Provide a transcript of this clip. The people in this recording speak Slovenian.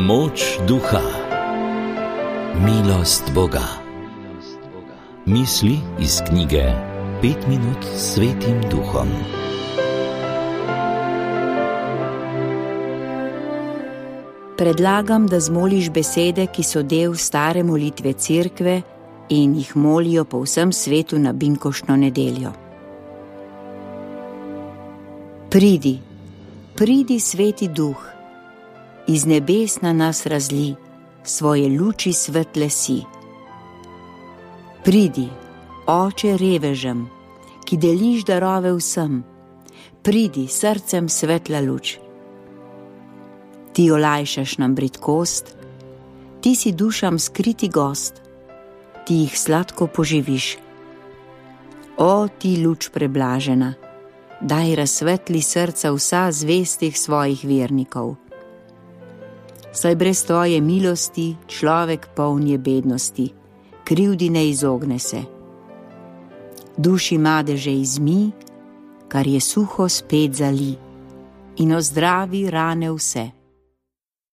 Moč duha, milost Boga. Misli iz knjige 5 minut s Svetim Duhom. Predlagam, da zmoliš besede, ki so del stare molitve Cerkve in jih molijo po vsem svetu na binkoštno nedeljo. Pridi, pridi, Sveti Duh, iz nebes na nas razli, svoje luči svetle si. Pridi, Oče revežem, ki deliš darove vsem, pridi, srcem svetla luč. Ti olajšaš nam bridkost, ti si dušam skriti gost, ti jih sladko poživiš. O, ti luč preblažena, daj razsvetli srca vsa zvestih svojih vernikov. Saj brez tvoje milosti človek poln je bednosti, krivdi ne izogne se. Duši madeže izmi, kar je suho spet zali, in ozdravi rane vse.